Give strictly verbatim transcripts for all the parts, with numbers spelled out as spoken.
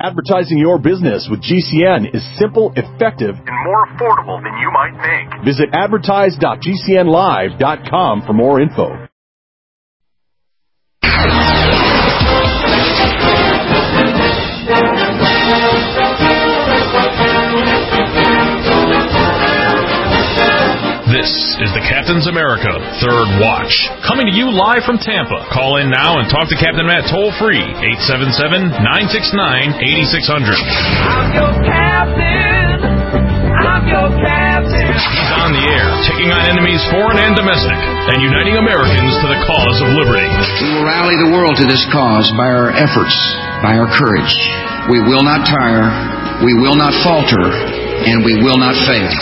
Advertising your business with G C N is simple, effective, and more affordable than you might think. Visit advertise dot g c n live dot com for more info. This is the Captain's America Third Watch, coming to you live from Tampa. Call in now and talk to Captain Matt toll-free, eight seven seven, nine six nine, eight six zero zero. I'm your captain. I'm your captain. He's on the air, taking on enemies foreign and domestic, and uniting Americans to the cause of liberty. We will rally the world to this cause by our efforts, by our courage. We will not tire, we will not falter, and we will not fail.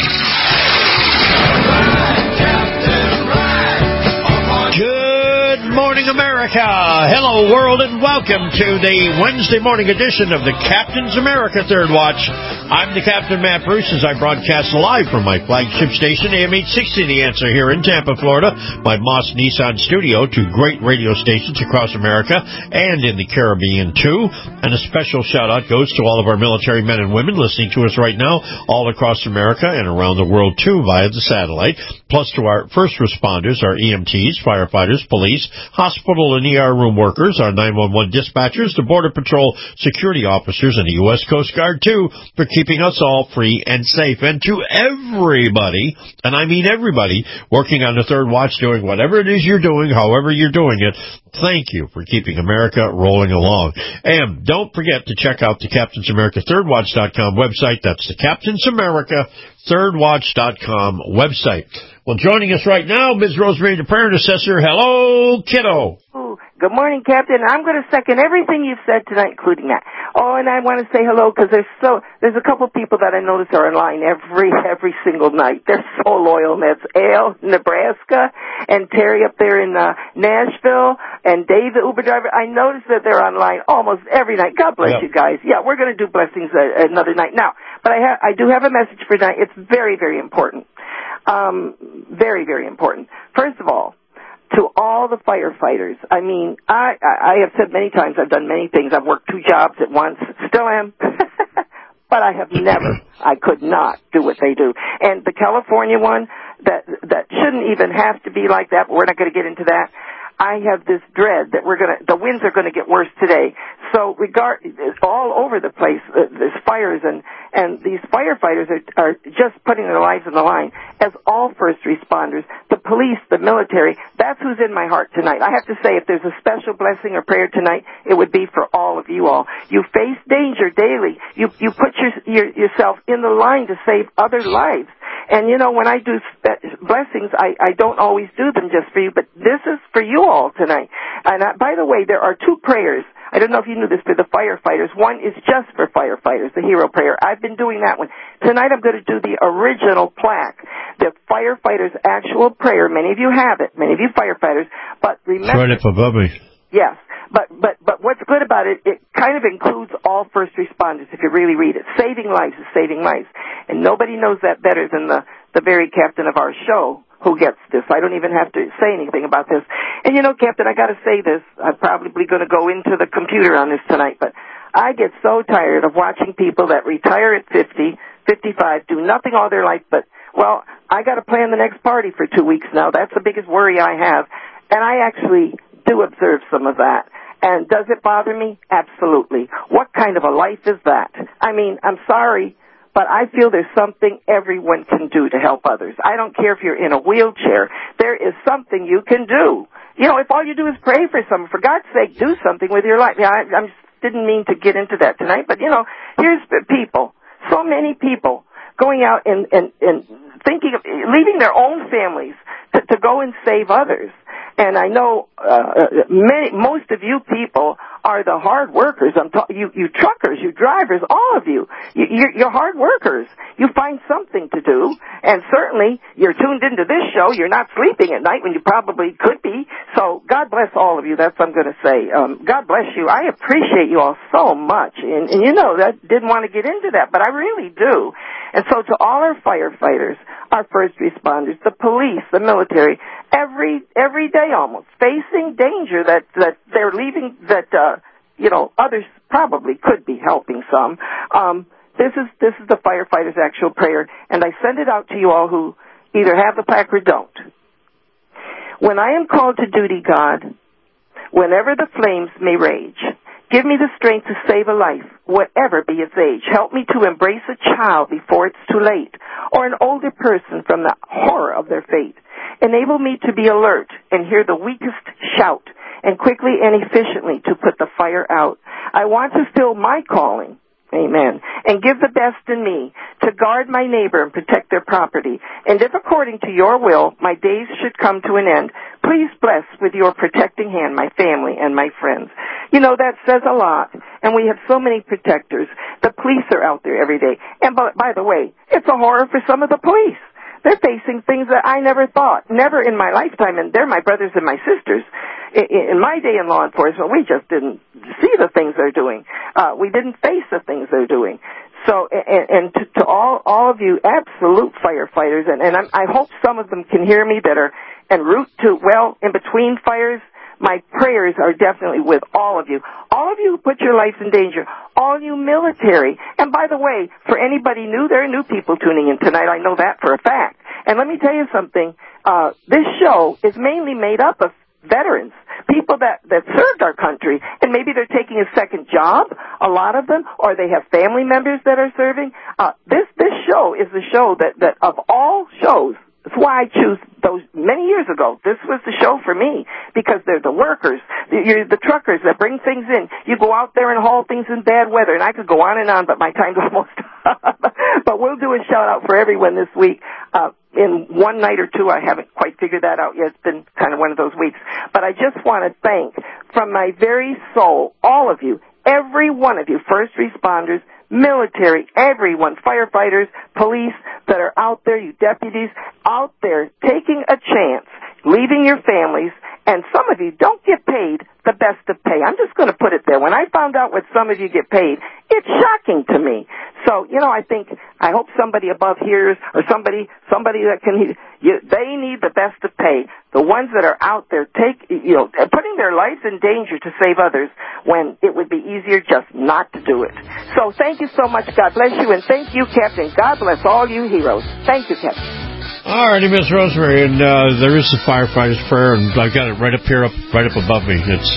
Good morning, America. Hello, world, and welcome to the Wednesday morning edition of the Captain's America Third Watch. I'm the Captain, Matt Bruce, as I broadcast live from my flagship station, A M eight sixty, The Answer, here in Tampa, Florida, my Moss Nissan studio, to great radio stations across America and in the Caribbean, too. And a special shout-out goes to all of our military men and women listening to us right now all across America and around the world, too, via the satellite, plus to our first responders, our E M Ts, firefighters, police, hospital and E R room workers, our nine one one dispatchers, the Border Patrol security officers, and the U S Coast Guard, too, for keeping us all free and safe. And to everybody, and I mean everybody, working on the Third Watch, doing whatever it is you're doing, however you're doing it, thank you for keeping America rolling along. And don't forget to check out the Captain's America Third Watch dot com website. That's the Captain's America Third Watch dot com website. Well, joining us right now, Miz Rosemary, the Parent Assessor. Hello, kiddo. Ooh, good morning, Captain. I'm going to second everything you've said tonight, including that. Oh, and I want to say hello because there's so there's a couple people that I notice are online every every single night. They're so loyal, and that's Ale, Nebraska, and Terry up there in uh, Nashville, and Dave, the Uber driver. I notice that they're online almost every night. God bless Yep. you guys. Yeah, we're going to do blessings uh, another night now. But I ha- I do have a message for tonight. It's very, very important. Um, very, very important. First of all, to all the firefighters, I mean, I, I, I have said many times, I've done many things. I've worked two jobs at once, still am, but I have never, I could not do what they do. And the California one, that, that shouldn't even have to be like that, but we're not going to get into that. I have this dread that we're going to, the winds are going to get worse today. So regard, it's all over the place, uh, there's fires, and, and these firefighters are, are just putting their lives on the line, as all first responders, the police, the military. That's who's in my heart tonight. I have to say, if there's a special blessing or prayer tonight, it would be for all of you all. You face danger daily. You, you put your, your, yourself in the line to save other lives. And, you know, when I do blessings, I, I don't always do them just for you, but this is for you all tonight. And I, by the way, there are two prayers. I don't know if you knew this, for the firefighters. One is just for firefighters, the hero prayer. I've been doing that one. Tonight I'm going to do the original plaque, the firefighters' actual prayer. Many of you have it, many of you firefighters, but remember... Right up above me. Yes, but, but, but what's good about it, it kind of includes all first responders, if you really read it. Saving lives is saving lives. And nobody knows that better than the, the very captain of our show who gets this. I don't even have to say anything about this. And you know, Captain, I gotta say this. I'm probably gonna go into the computer on this tonight, but I get so tired of watching people that retire at fifty, fifty-five, do nothing all their life but, well, I gotta plan the next party for two weeks now. That's the biggest worry I have. And I actually do observe some of that. And does it bother me? Absolutely. What kind of a life is that? I mean, I'm sorry, but I feel there's something everyone can do to help others. I don't care if you're in a wheelchair. There is something you can do. You know, if all you do is pray for someone, for God's sake, do something with your life. Yeah, I, I didn't mean to get into that tonight, but, you know, here's the people, so many people going out and, and, and thinking of leaving their own families to, to go and save others. And I know uh, many, most of you people are the hard workers. I'm ta- you, you truckers, you drivers, all of you. you you're, you're hard workers. You find something to do, and certainly you're tuned into this show. You're not sleeping at night when you probably could be. So God bless all of you. That's what I'm going to say. Um, God bless you. I appreciate you all so much, and, and you know that didn't want to get into that, but I really do. And so to all our firefighters, our first responders, the police, the military, every every day almost facing danger that that they're leaving that uh you know, others probably could be helping some. Um, this is this is the firefighter's actual prayer, and I send it out to you all who either have the plaque or don't. When I am called to duty, God, whenever the flames may rage, give me the strength to save a life, whatever be its age. Help me to embrace a child before it's too late, or an older person from the horror of their fate. Enable me to be alert and hear the weakest shout, and quickly and efficiently to put the fire out. I want to fill my calling, amen, and give the best in me to guard my neighbor and protect their property. And if according to your will my days should come to an end, please bless with your protecting hand my family and my friends. You know, that says a lot, and we have so many protectors. The police are out there every day. And by, by the way, it's a horror for some of the police. They're facing things that I never thought, never in my lifetime, and they're my brothers and my sisters. In my day in law enforcement, we just didn't see the things they're doing. Uh, we didn't face the things they're doing. So, and, and to, to all, all of you absolute firefighters, and, and I'm, I hope some of them can hear me that are en route to, well, in between fires, my prayers are definitely with all of you. All of you who put your lives in danger. All you military. And by the way, for anybody new, there are new people tuning in tonight. I know that for a fact. And let me tell you something. Uh, this show is mainly made up of veterans, people that, that served our country, and maybe they're taking a second job, a lot of them, or they have family members that are serving. Uh, this, this show is the show that, that of all shows, that's why I choose those many years ago. This was the show for me because they're the workers, you're the truckers that bring things in. You go out there and haul things in bad weather, and I could go on and on, but my time's almost up. But we'll do a shout out for everyone this week. Uh, in one night or two, I haven't quite figured that out yet. It's been kind of one of those weeks. But I just want to thank from my very soul all of you, every one of you, first responders, military, everyone, firefighters, police that are out there, you deputies, out there taking a chance, leaving your families, and some of you don't get paid the best of pay. I'm just going to put it there. When I found out what some of you get paid, it's shocking to me. So, you know, I think, I hope somebody above hears, or somebody, somebody that can, you, they need the best of pay. The ones that are out there take, you know, putting their lives in danger to save others when it would be easier just not to do it. So thank you so much. God bless you, and thank you, Captain. God bless all you heroes. Thank you, Captain. All righty, Miss Rosemary, and uh, there is the firefighter's prayer, and I've got it right up here, up right up above me. It's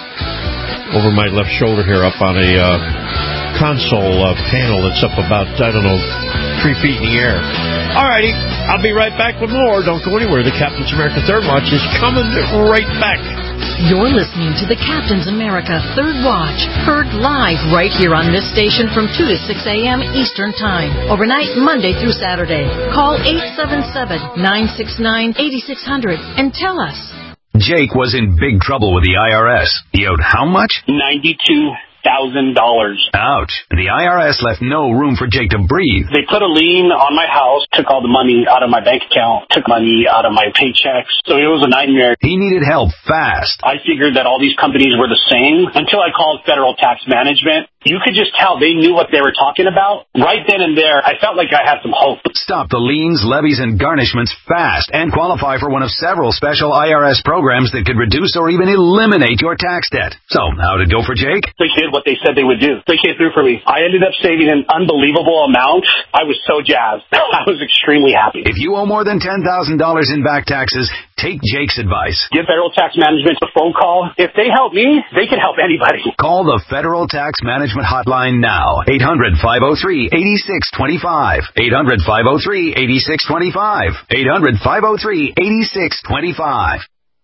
uh, over my left shoulder here, up on a uh, console uh, panel that's up about, I don't know, three feet in the air. All righty, I'll be right back with more. Don't go anywhere. The Captain's America Third Watch is coming right back. You're listening to the Captain's America Third Watch, heard live right here on this station from two to six a.m. Eastern Time, overnight Monday through Saturday. Call eight seven seven, nine six nine, eight six zero zero and tell us. Jake was in big trouble with the I R S. He owed how much? ninety-two thousand dollars. Ouch. The I R S left no room for Jake to breathe. They put a lien on my house, took all the money out of my bank account, took money out of my paychecks. So it was a nightmare. He needed help fast. I figured that all these companies were the same until I called Federal Tax Management. You could just tell they knew what they were talking about. Right then and there, I felt like I had some hope. Stop the liens, levies, and garnishments fast and qualify for one of several special I R S programs that could reduce or even eliminate your tax debt. So, how'd it go for Jake? They did what they said they would do. They came through for me. I ended up saving an unbelievable amount. I was so jazzed. I was extremely happy. If you owe more than ten thousand dollars in back taxes, take Jake's advice. Give Federal Tax Management a phone call. If they help me, they can help anybody. Call the Federal Tax Management Hotline now. eight hundred, five oh three, eight six two five. eight hundred, five oh three, eight six two five. eight hundred, five oh three, eight six two five.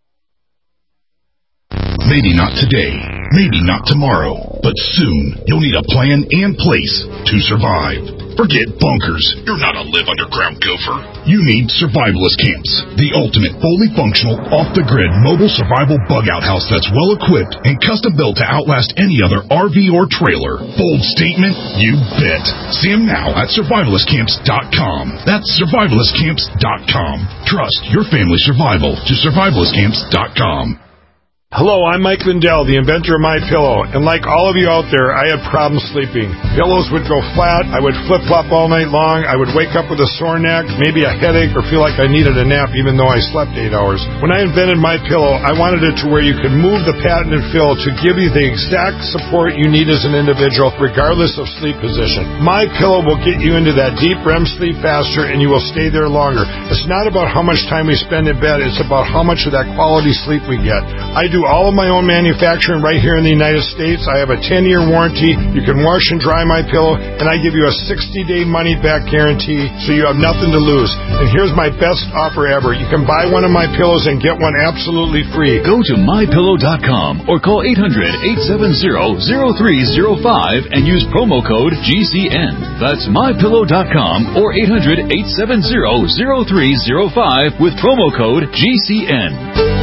Maybe not today, maybe not tomorrow, but soon you'll need a plan and place to survive. Forget bunkers. You're not a live underground gopher. You need survivalist camps, the ultimate fully functional, off-the-grid mobile survival bug-out house that's well-equipped and custom-built to outlast any other R V or trailer. Bold statement? You bet. See them now at survivalist camps dot com. That's survivalist camps dot com. Trust your family's survival to survivalist camps dot com. Hello, I'm Mike Lindell, the inventor of MyPillow, and like all of you out there, I had problems sleeping. Pillows would go flat, I would flip-flop all night long, I would wake up with a sore neck, maybe a headache, or feel like I needed a nap even though I slept eight hours. When I invented MyPillow, I wanted it to where you could move the patented fill to give you the exact support you need as an individual, regardless of sleep position. MyPillow will get you into that deep R E M sleep faster, and you will stay there longer. It's not about how much time we spend in bed, it's about how much of that quality sleep we get. I do all of my own manufacturing right here in the United States. I have a ten-year warranty. You can wash and dry MyPillow, and I give you a sixty-day money-back guarantee, so you have nothing to lose. And here's my best offer ever. You can buy one of my pillows and get one absolutely free. Go to my pillow dot com or call eight hundred, eight seven zero, zero three zero five and use promo code G C N. That's my pillow dot com or eight hundred, eight seven zero, zero three zero five with promo code G C N.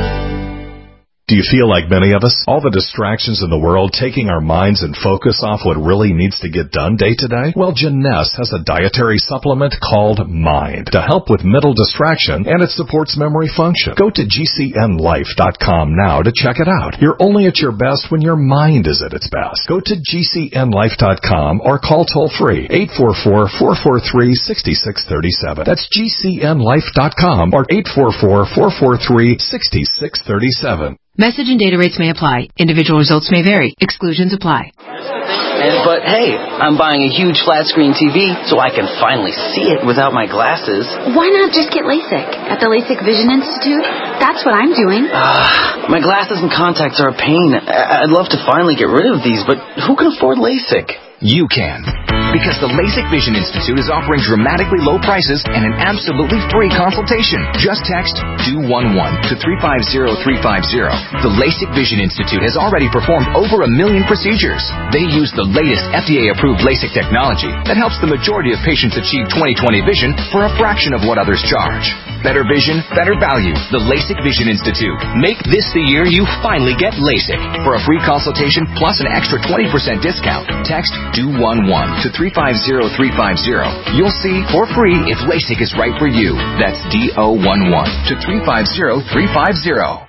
Do you feel like many of us? All the distractions in the world taking our minds and focus off what really needs to get done day to day? Well, Jeunesse has a dietary supplement called Mind to help with mental distraction, and it supports memory function. Go to G C N life dot com now to check it out. You're only at your best when your mind is at its best. Go to G C N life dot com or call toll-free eight four four, four four three, six six three seven. That's G C N life dot com or eight four four, four four three, six six three seven. Message and data rates may apply. Individual results may vary. Exclusions apply. And, but hey, I'm buying a huge flat screen T V so I can finally see it without my glasses. Why not just get LASIK at the LASIK Vision Institute? That's what I'm doing. Uh, my glasses and contacts are a pain. I- I'd love to finally get rid of these, but who can afford LASIK? You can. Because the LASIK Vision Institute is offering dramatically low prices and an absolutely free consultation. Just text two one one to three five zero three five zero. The LASIK Vision Institute has already performed over a million procedures. They use the latest F D A-approved LASIK technology that helps the majority of patients achieve twenty twenty vision for a fraction of what others charge. Better vision, better value. The LASIK Vision Institute. Make this the year you finally get LASIK. For a free consultation plus an extra twenty percent discount, text two one one to three five zero three five zero. You'll see for free if LASIK is right for you. That's D O one one to three five zero three five zero.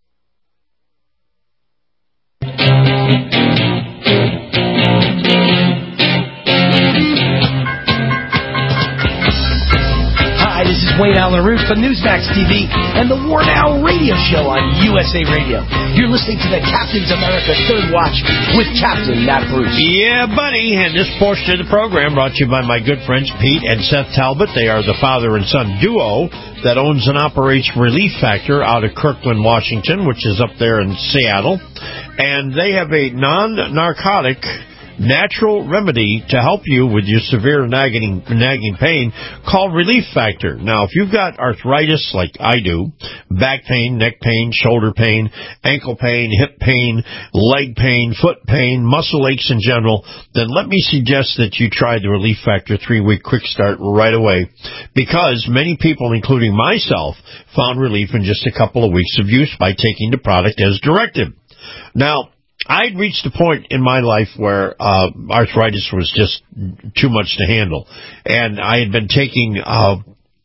Hi, this is Wayne Allen Root for Newsmax T V and the War Now radio show on U S A Radio. You're listening to the Captain's America Third Watch with Captain Matt Bruce. Yeah, buddy. And this portion of the program brought to you by my good friends Pete and Seth Talbot. They are the father and son duo that owns and operates Relief Factor out of Kirkland, Washington, which is up there in Seattle. And they have a non-narcotic natural remedy to help you with your severe nagging, nagging pain called Relief Factor. Now, if you've got arthritis like I do, back pain, neck pain, shoulder pain, ankle pain, hip pain, leg pain, foot pain, muscle aches in general, then let me suggest that you try the Relief Factor three-week quick start right away, because many people, including myself, found relief in just a couple of weeks of use by taking the product as directed. Now, I'd reached a point in my life where uh, arthritis was just too much to handle, and I had been taking uh,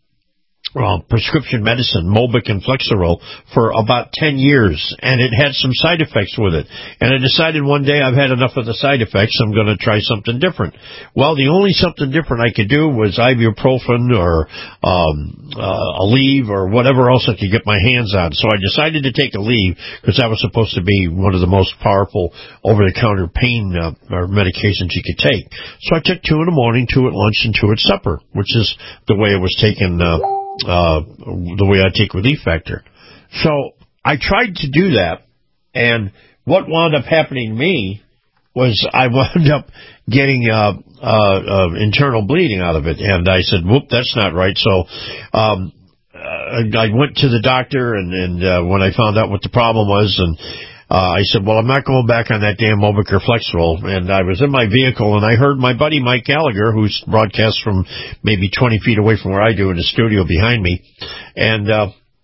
uh, prescription medicine, Mobic and Flexeril, for about ten years, and it had some side effects with it. And I decided one day I've had enough of the side effects, I'm going to try something different. Well, the only something different I could do was ibuprofen or um, uh, Aleve or whatever else I could get my hands on. So I decided to take Aleve because that was supposed to be one of the most powerful over-the-counter pain uh, or medications you could take. So I took two in the morning, two at lunch, and two at supper, which is the way it was taken. Uh, Uh, the way I take Relief Factor. So I tried to do that, and what wound up happening to me was I wound up getting uh, uh, uh, internal bleeding out of it, and I said, whoop, that's not right. So um, uh, I went to the doctor, and, and uh, when I found out what the problem was, and Uh, I said, well, I'm not going back on that damn Mobic or Flexeril. And I was in my vehicle, and I heard my buddy Mike Gallagher, who's broadcast from maybe twenty feet away from where I do in the studio behind me. And uh,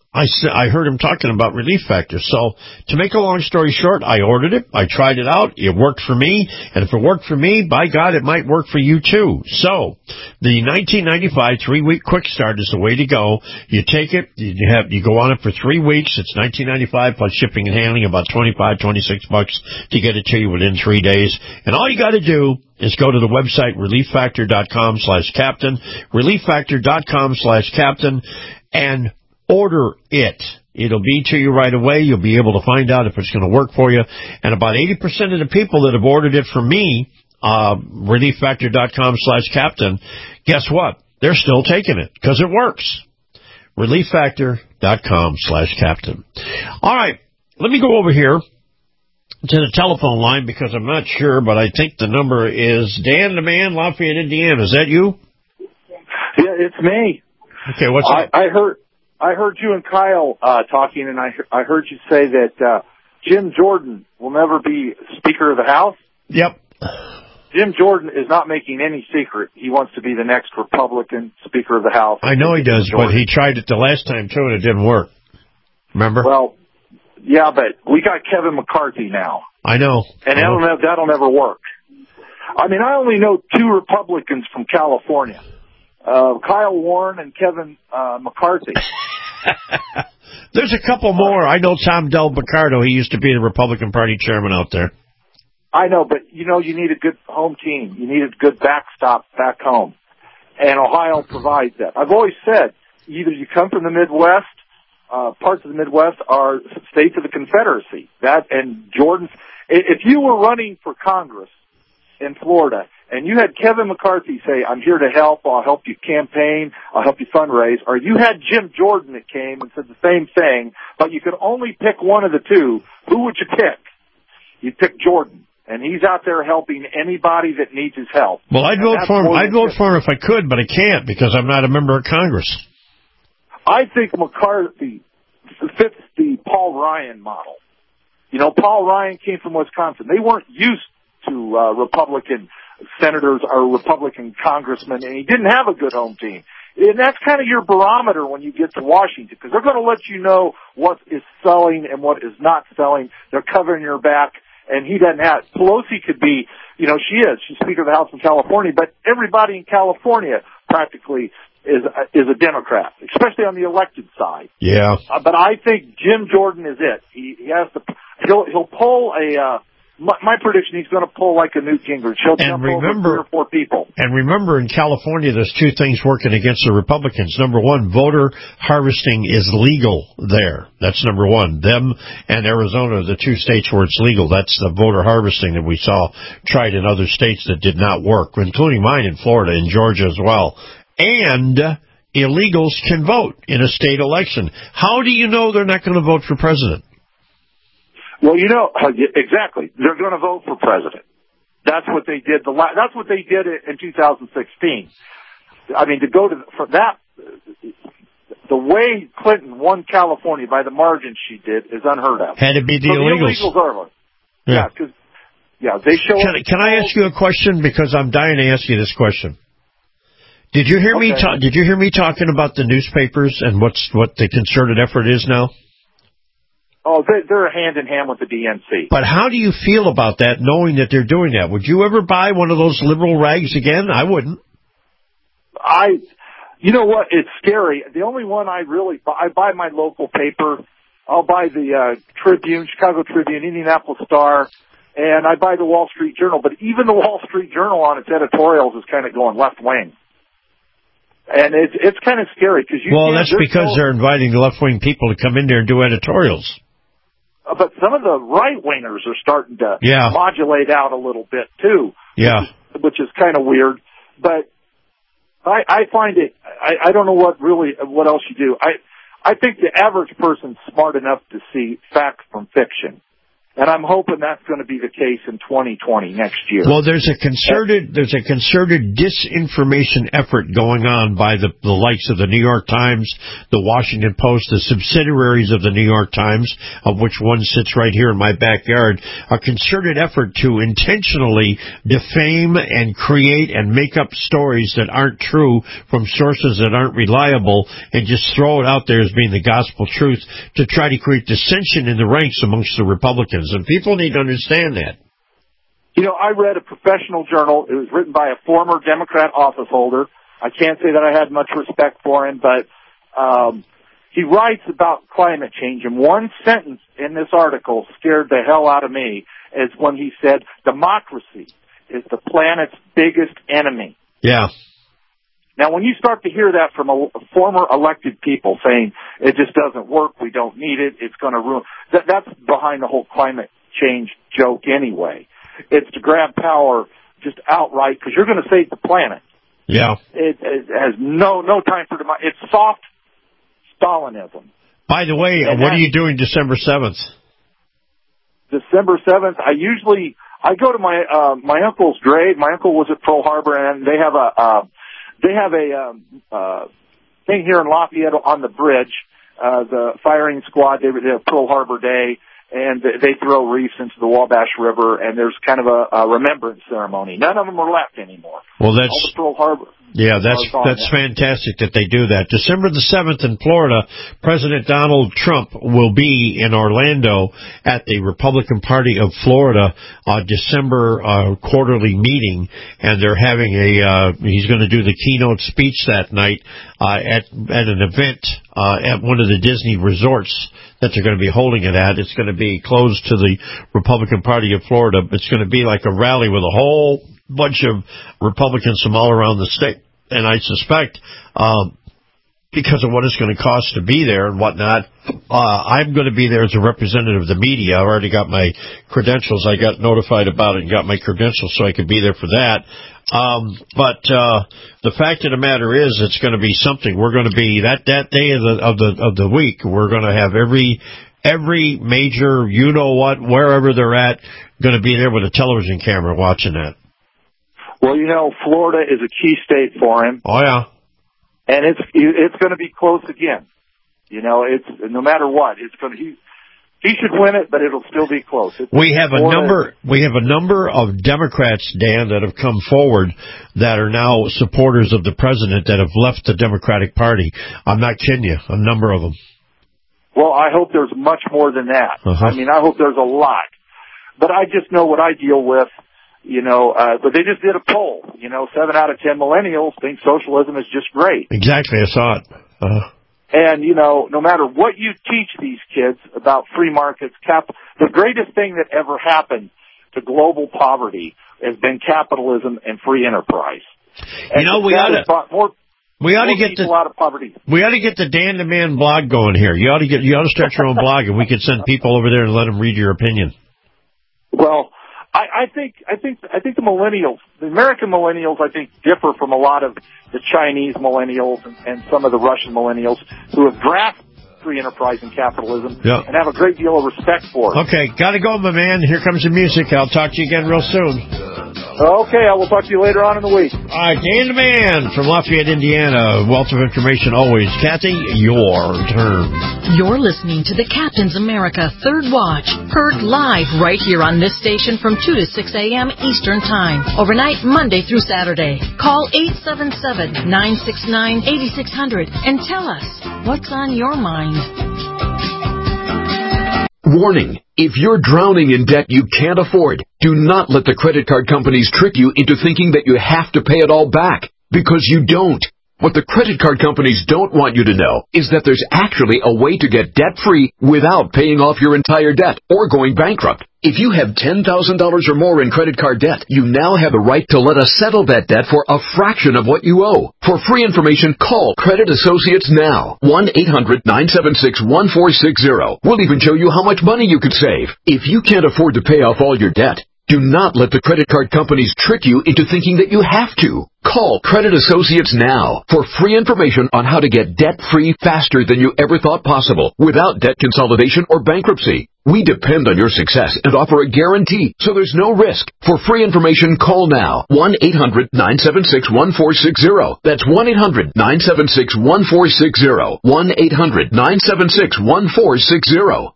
I, I heard him talking about Relief Factor. So, to make a long story short, I ordered it. I tried it out. It worked for me. And if it worked for me, by God, it might work for you too. So, the nineteen ninety-five three-week quick start is the way to go. You take it, you have, you go on it for three weeks. It's nineteen ninety-five plus shipping and handling, about twenty-five, twenty-six bucks to get it to you within three days. And all you got to do is go to the website relief factor dot com slash captain, relief factor dot com slash captain, and order it. It'll be to you right away. You'll be able to find out if it's going to work for you. And about eighty percent of the people that have ordered it from me, uh, relief factor dot com slash captain, guess what? They're still taking it because it works. relief factor dot com slash captain. All right. Let me go over here to the telephone line because I'm not sure, but I think the number is Dan the Man, Lafayette, Indiana. Is that you? Yeah, it's me. Okay, what's I, up? I heard I heard you and Kyle uh, talking, and I I heard you say that uh, Jim Jordan will never be Speaker of the House. Yep. Jim Jordan is not making any secret. He wants to be the next Republican Speaker of the House. I know he does, but he tried it the last time, too, and it didn't work. Remember? Well, yeah, but we got Kevin McCarthy now. I know. And I know. that'll, never, that'll never work. I mean, I only know two Republicans from California, uh, Kyle Warren and Kevin uh, McCarthy. There's a couple more. I know Tom Del Baccardo. He used to be the Republican Party chairman out there. I know, but, you know, you need a good home team. You need a good backstop back home. And Ohio provides that. I've always said, either you come from the Midwest, uh, parts of the Midwest are states of the Confederacy. That, and Jordan, if you were running for Congress in Florida, and you had Kevin McCarthy say, I'm here to help, I'll help you campaign, I'll help you fundraise, or you had Jim Jordan that came and said the same thing, but you could only pick one of the two, who would you pick? You'd pick Jordan. And he's out there helping anybody that needs his help. Well, I'd and vote for him. I'd vote it. for him if I could, but I can't because I'm not a member of Congress. I think McCarthy fits the Paul Ryan model. You know, Paul Ryan came from Wisconsin. They weren't used to uh, Republican senators or Republican congressmen, and he didn't have a good home team. And that's kind of your barometer when you get to Washington, because they're going to let you know what is selling and what is not selling. They're covering your back. And he doesn't have, Pelosi could be, you know, she is, she's Speaker of the House in California, but everybody in California practically is is a Democrat, especially on the elected side. Yeah. Uh, but I think Jim Jordan is it. He, he has to, he'll, he'll pull a, uh, my, my prediction, he's going to pull like a Newt Gingrich. He'll And jump remember, over three or four people. And remember, in California, there's two things working against the Republicans. Number one, voter harvesting is legal there. That's number one. Them and Arizona are the two states where it's legal. That's the voter harvesting that we saw tried in other states that did not work, including mine in Florida and Georgia as well. And illegals can vote in a state election. How do you know they're not going to vote for president? Well, you know, exactly. They're going to vote for president. That's what they did. The la- that's what they did in two thousand sixteen. I mean, to go to for that, the way Clinton won California by the margin she did is unheard of. Had to be the so illegals. The illegals are, yeah, yeah, because yeah, they show. Can, up can I ask you a question? Because I'm dying to ask you this question. Did you hear okay. me? Ta- did you hear me talking about the newspapers and what's what the concerted effort is now? Oh, they, they're hand in hand with the D N C. But how do you feel about that, knowing that they're doing that? Would you ever buy one of those liberal rags again? I wouldn't. I, you know what? It's scary. The only one I really buy, I buy my local paper. I'll buy the uh, Tribune, Chicago Tribune, Indianapolis Star, and I buy the Wall Street Journal. But even the Wall Street Journal on its editorials is kind of going left wing. And it's it's kind of scary because you. Well, that's because no, they're inviting left wing people to come in there and do editorials. But some of the right wingers are starting to yeah. modulate out a little bit too. Yeah, which is, which is kind of weird. But I, I find it. I, I don't know what really what else you do. I I think the average person's smart enough to see fact from fiction. And I'm hoping that's going to be the case in twenty twenty, next year. Well, there's a concerted there's a concerted disinformation effort going on by the, the likes of the New York Times, the Washington Post, the subsidiaries of the New York Times, of which one sits right here in my backyard, a concerted effort to intentionally defame and create and make up stories that aren't true from sources that aren't reliable and just throw it out there as being the gospel truth to try to create dissension in the ranks amongst the Republicans. And people need to understand that. You know, I read a professional journal. It was written by a former Democrat office holder. I can't say that I had much respect for him, but um, he writes about climate change. And one sentence in this article scared the hell out of me, is when he said, democracy is the planet's biggest enemy. Yeah. Now, when you start to hear that from a, a former elected people saying it just doesn't work, we don't need it, it's going to ruin, that, that's behind the whole climate change joke anyway. It's to grab power just outright because you're going to save the planet. Yeah. It, it has no no time for democracy. It's soft Stalinism. By the way, and what that, are you doing December seventh? December seventh, I usually, I go to my uh, my uncle's grave. My uncle was at Pearl Harbor, and they have a... Uh, They have a um, uh, thing here in Lafayette on the bridge, uh, the firing squad, they, they have Pearl Harbor Day, and they throw wreaths into the Wabash River, and there's kind of a, a remembrance ceremony. None of them are left anymore. Well, that's... All the Pearl Harbor. Yeah, that's that's fantastic that they do that. December the seventh in Florida, President Donald Trump will be in Orlando at the Republican Party of Florida uh, December uh, quarterly meeting, and they're having a uh, he's going to do the keynote speech that night uh, at at an event uh, at one of the Disney resorts that they're going to be holding it at. It's going to be closed to the Republican Party of Florida. It's going to be like a rally with a whole bunch of Republicans from all around the state. And I suspect, um, because of what it's going to cost to be there and whatnot, uh, I'm going to be there as a representative of the media. I've already got my credentials. I got notified about it and got my credentials so I could be there for that. Um, but, uh, the fact of the matter is it's going to be something. We're going to be that, that day of the, of the, of the week. We're going to have every, every major, you know what, wherever they're at, going to be there with a television camera watching that. Well, you know, Florida is a key state for him. Oh, yeah. And it's it's going to be close again. You know, it's no matter what, it's going to he he should win it, but it'll still be close. It's we have Florida. a number we have a number of Democrats, Dan, that have come forward that are now supporters of the president that have left the Democratic Party. I'm not kidding you, a number of them. Well, I hope there's much more than that. Uh-huh. I mean, I hope there's a lot. But I just know what I deal with. You know, uh, but they just did a poll. You know, seven out of ten millennials think socialism is just great. Exactly, I saw it. Uh-huh. And, you know, no matter what you teach these kids about free markets, cap, the greatest thing that ever happened to global poverty has been capitalism and free enterprise. And you know, we ought to... More, We ought to more get the out of poverty. We ought to get the Dan the Man blog going here. You ought to get you ought to start your own blog, and we could send people over there and let them read your opinion. Well, I, I think I think I think the millennials, the American millennials, I think differ from a lot of the Chinese millennials and, and some of the Russian millennials who have grasped free enterprise and capitalism yep. and have a great deal of respect for it. Okay, gotta go, my man. Here comes the music. I'll talk to you again real soon. Okay, I will talk to you later on in the week. All right, Dan the Man from Lafayette, Indiana. Wealth of information always. Kathy, your turn. You're listening to the Captain's America Third Watch, heard live right here on this station from two to six a.m. Eastern Time, overnight Monday through Saturday. Call eight seven seven, nine six nine, eight six zero zero and tell us what's on your mind. Warning, if you're drowning in debt you can't afford, do not let the credit card companies trick you into thinking that you have to pay it all back, because you don't. What the credit card companies don't want you to know is that there's actually a way to get debt-free without paying off your entire debt or going bankrupt. If you have ten thousand dollars or more in credit card debt, you now have the right to let us settle that debt for a fraction of what you owe. For free information, call Credit Associates now. one eight hundred, nine seven six, one four six zero. We'll even show you how much money you could save. If you can't afford to pay off all your debt, Do not let the credit card companies trick you into thinking that you have to. Call Credit Associates now for free information on how to get debt-free faster than you ever thought possible without debt consolidation or bankruptcy. We depend on your success and offer a guarantee, so there's no risk. For free information, call now. one eight hundred nine seven six one four six zero. That's one eight hundred nine seven six one four six zero. one eight hundred nine seven six one four six zero.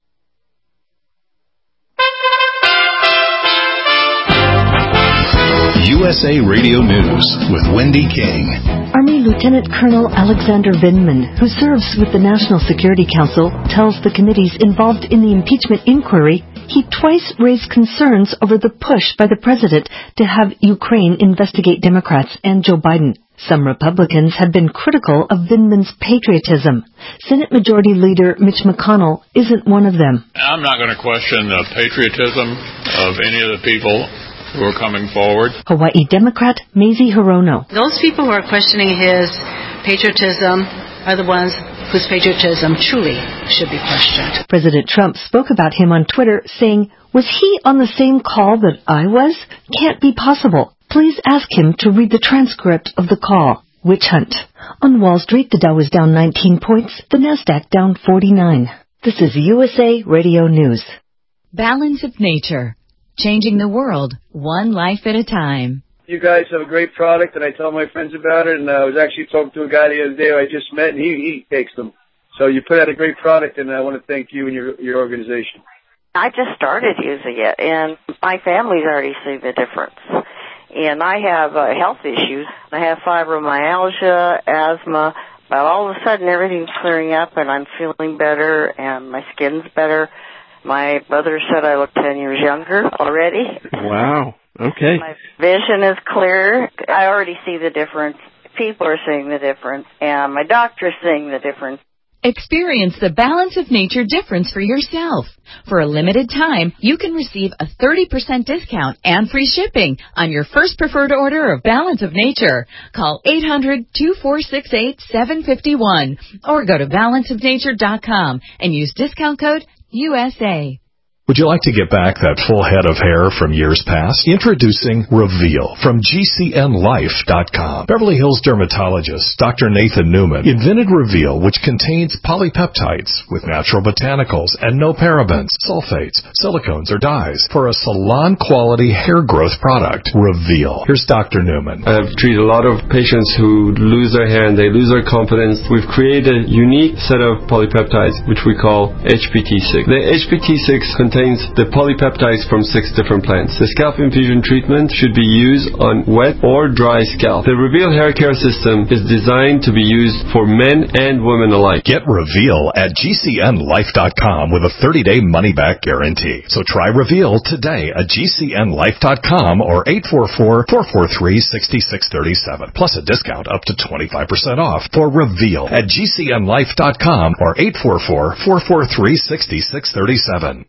U S A Radio News with Wendy King. Army Lieutenant Colonel Alexander Vindman, who serves with the National Security Council, tells the committees involved in the impeachment inquiry he twice raised concerns over the push by the president to have Ukraine investigate Democrats and Joe Biden. Some Republicans have been critical of Vindman's patriotism. Senate Majority Leader Mitch McConnell isn't one of them. I'm not going to question the patriotism of any of the people who are coming forward. Hawaii Democrat Mazie Hirono. Those people who are questioning his patriotism are the ones whose patriotism truly should be questioned. President Trump spoke about him on Twitter, saying, "Was he on the same call that I was? Can't be possible. Please ask him to read the transcript of the call." Witch hunt. On Wall Street, the Dow is down nineteen points, the Nasdaq down forty-nine. This is U S A Radio News. Balance of Nature. Changing the world, one life at a time. You guys have a great product, and I tell my friends about it, and I was actually talking to a guy the other day who I just met, and he, he takes them. So you put out a great product, and I want to thank you and your, your organization. I just started using it, and my family's already seen the difference. And I have uh, health issues. I have fibromyalgia, asthma, but all of a sudden everything's clearing up, and I'm feeling better, and my skin's better. My brother said I look ten years younger already. Wow. Okay. My vision is clear. I already see the difference. People are seeing the difference, and my doctor is seeing the difference. Experience the Balance of Nature difference for yourself. For a limited time, you can receive a thirty percent discount and free shipping on your first preferred order of Balance of Nature. Call eight hundred two four six eight seven five one or go to balance of nature dot com and use discount code U S A. Would you like to get back that full head of hair from years past? Introducing Reveal from G C N life dot com. Beverly Hills dermatologist Doctor Nathan Newman invented Reveal, which contains polypeptides with natural botanicals and no parabens, sulfates, silicones, or dyes for a salon-quality hair growth product. Reveal. Here's Doctor Newman. I've treated a lot of patients who lose their hair and they lose their confidence. We've created a unique set of polypeptides, which we call H P T six. The H P T six contains contains the polypeptides from six different plants. The scalp infusion treatment should be used on wet or dry scalp. The Reveal hair care system is designed to be used for men and women alike. Get Reveal at G C N life dot com with a thirty-day money-back guarantee. So try Reveal today at G C N life dot com or eight four four, four four three, six six three seven, plus a discount up to twenty-five percent off for Reveal at G C N life dot com or eight four four, four four three, six six three seven.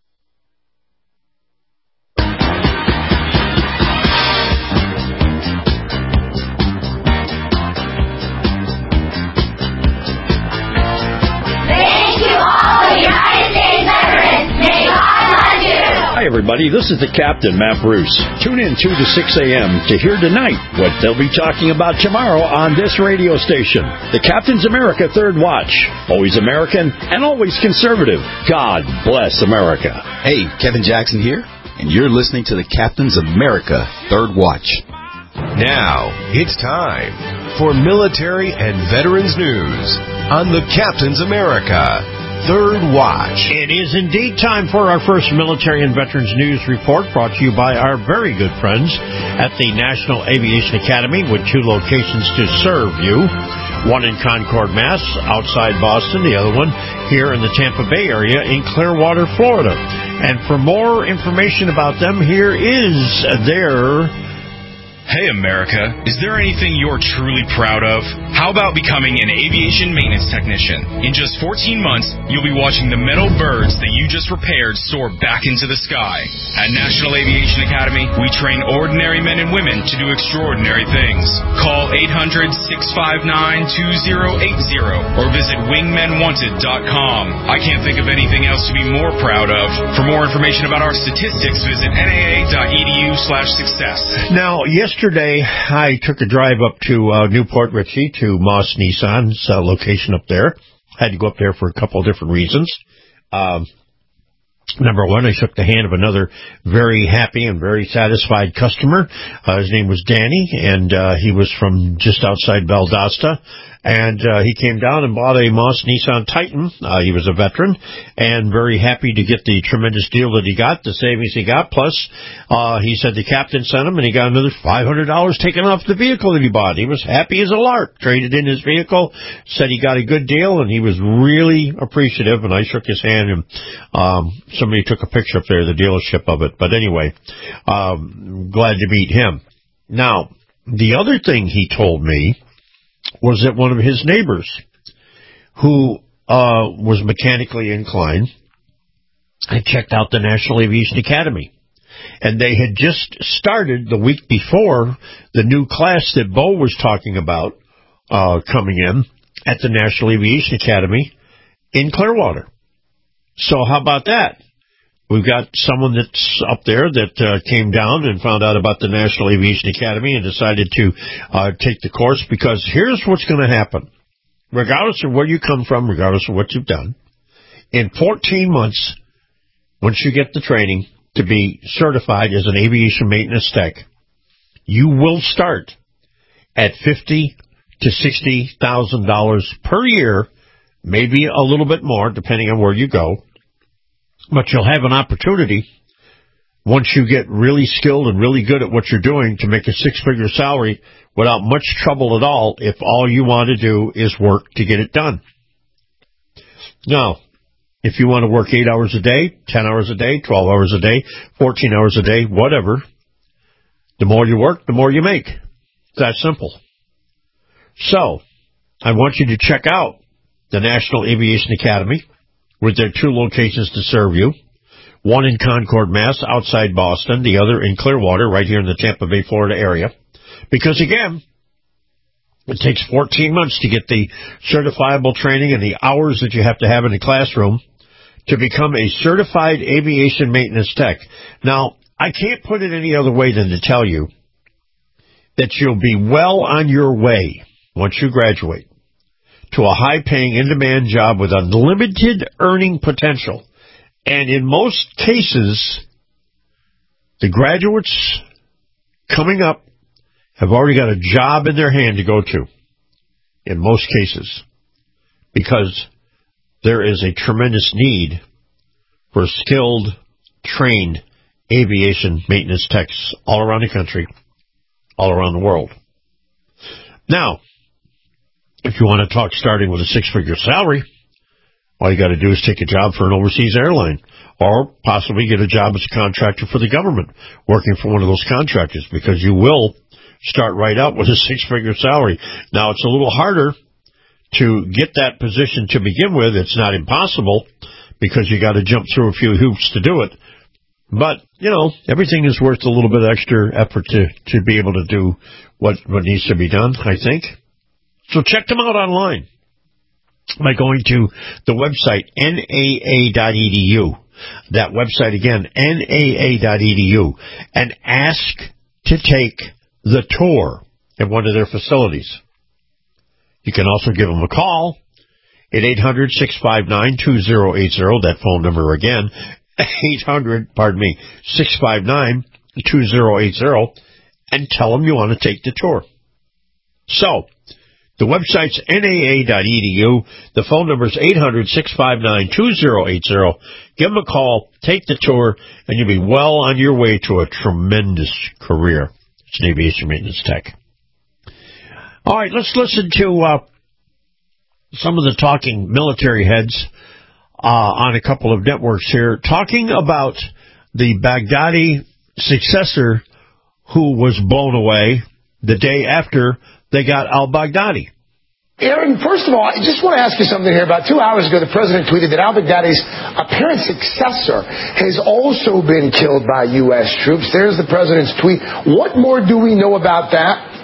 Hi, everybody. This is the Captain, Matt Bruce. Tune in two to six a.m. to hear tonight what they'll be talking about tomorrow on this radio station. The Captain's America Third Watch. Always American and always conservative. God bless America. Hey, Kevin Jackson here, and you're listening to the Captain's America Third Watch. Now, it's time for military and veterans news on the Captain's America Third Watch. It is indeed time for our first military and veterans news report, brought to you by our very good friends at the National Aviation Academy, with two locations to serve you. One in Concord, Mass, outside Boston, the other one here in the Tampa Bay area in Clearwater, Florida. And for more information about them, here is their... Hey, America, is there anything you're truly proud of? How about becoming an aviation maintenance technician? In just fourteen months, you'll be watching the metal birds that you just repaired soar back into the sky. At National Aviation Academy, we train ordinary men and women to do extraordinary things. Call eight hundred, six five nine, two zero eight zero or visit wingmen wanted dot com. I can't think of anything else to be more proud of. For more information about our statistics, visit N A A dot E D U slash success. Now, yesterday, I took a drive up to uh, Newport Richey to Moss Nissan's uh, location up there. Had to go up there for a couple of different reasons. Um, number one, I shook the hand of another very happy and very satisfied customer. Uh, his name was Danny, and uh, he was from just outside Valdosta. And uh, he came down and bought a Moss Nissan Titan. Uh, he was a veteran and very happy to get the tremendous deal that he got, the savings he got. Plus, uh, he said the captain sent him, and he got another five hundred dollars taken off the vehicle that he bought. He was happy as a lark. Traded in his vehicle, said he got a good deal, and he was really appreciative. And I shook his hand, and um, somebody took a picture up there, the dealership of it. But anyway, um, glad to meet him. Now, the other thing he told me was that one of his neighbors who uh, was mechanically inclined had checked out the National Aviation Academy. And they had just started the week before the new class that Bo was talking about uh, coming in at the National Aviation Academy in Clearwater. So how about that? We've got someone that's up there that uh, came down and found out about the National Aviation Academy and decided to uh, take the course, because here's what's going to happen. Regardless of where you come from, regardless of what you've done, in fourteen months, once you get the training to be certified as an aviation maintenance tech, you will start at fifty thousand to sixty thousand dollars per year, maybe a little bit more, depending on where you go. But you'll have an opportunity, once you get really skilled and really good at what you're doing, to make a six-figure salary without much trouble at all if all you want to do is work to get it done. Now, if you want to work eight hours a day, ten hours a day, twelve hours a day, fourteen hours a day, whatever, the more you work, the more you make. It's that simple. So, I want you to check out the National Aviation Academy, with their two locations to serve you, one in Concord, Mass, outside Boston, the other in Clearwater, right here in the Tampa Bay, Florida area. Because, again, it takes fourteen months to get the certifiable training and the hours that you have to have in the classroom to become a certified aviation maintenance tech. Now, I can't put it any other way than to tell you that you'll be well on your way, once you graduate, to a high-paying, in-demand job with unlimited earning potential. And in most cases, the graduates coming up have already got a job in their hand to go to, in most cases, because there is a tremendous need for skilled, trained aviation maintenance techs all around the country, all around the world. Now, if you want to talk starting with a six-figure salary, all you got to do is take a job for an overseas airline, or possibly get a job as a contractor for the government, working for one of those contractors, because you will start right out with a six-figure salary. Now, it's a little harder to get that position to begin with. It's not impossible, because you got to jump through a few hoops to do it. But, you know, everything is worth a little bit of extra effort to, to be able to do what, what needs to be done, I think. So check them out online by going to the website N A A dot E D U. That website again, N A A dot E D U, and ask to take the tour at one of their facilities. You can also give them a call at eight hundred, six five nine, two zero eight zero. That phone number again, eight hundred, pardon me, six five nine, two zero eight zero, and tell them you want to take the tour. So, the website's N A A dot E D U. The phone number's eight hundred, six five nine, two zero eight zero. Give them a call, take the tour, and you'll be well on your way to a tremendous career as an aviation maintenance tech. All right, let's listen to uh, some of the talking military heads uh, on a couple of networks here, talking about the Baghdadi successor who was blown away the day after they got al-Baghdadi. Aaron, first of all, I just want to ask you something here. About two hours ago, the president tweeted that al-Baghdadi's apparent successor has also been killed by U S troops. There's the president's tweet. What more do we know about that?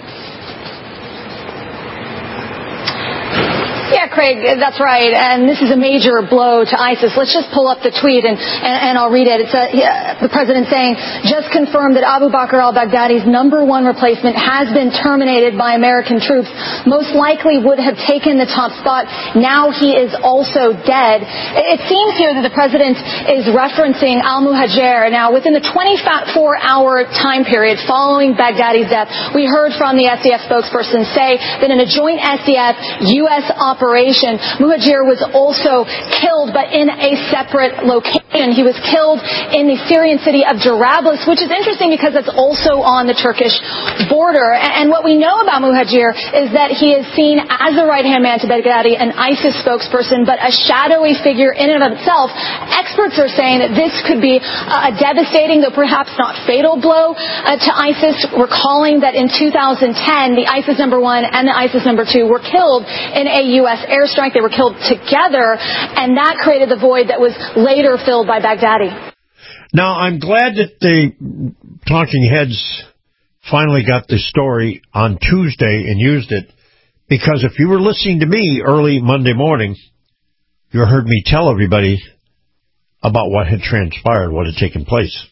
Yeah, Craig, that's right. And this is a major blow to ISIS. Let's just pull up the tweet, and, and, and I'll read it. It's a, yeah, the president saying, just confirmed that Abu Bakr al-Baghdadi's number one replacement has been terminated by American troops. Most likely would have taken the top spot. Now he is also dead. It seems here that the president is referencing al-Muhajir. Now, within the twenty-four hour time period following Baghdadi's death, we heard from the S D F spokesperson say that in a joint S D F U S operation, Operation. Muhajir was also killed, but in a separate location. He was killed in the Syrian city of Jarablus, which is interesting because it's also on the Turkish border. And what we know about Muhajir is that he is seen as a right-hand man to Baghdadi, an ISIS spokesperson, but a shadowy figure in and of himself. Experts are saying that this could be a devastating, though perhaps not fatal blow uh, to ISIS, recalling that in two thousand ten, the ISIS number one and the ISIS number two were killed in a U S airstrike. They were killed together, and that created the void that was later filled by Baghdadi. Now, I'm glad that the talking heads finally got this story on Tuesday and used it, because if you were listening to me early Monday morning, you heard me tell everybody about what had transpired, what had taken place.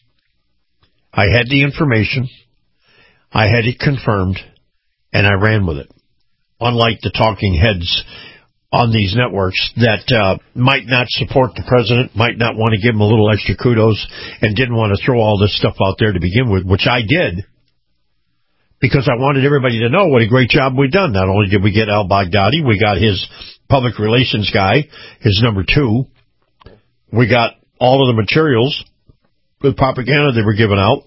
I had the information, I had it confirmed, and I ran with it. Unlike the talking heads on these networks that uh, might not support the president, might not want to give him a little extra kudos, and didn't want to throw all this stuff out there to begin with, which I did, because I wanted everybody to know what a great job we'd done. Not only did we get al-Baghdadi, we got his public relations guy, his number two. We got all of the materials, the propaganda they were giving out.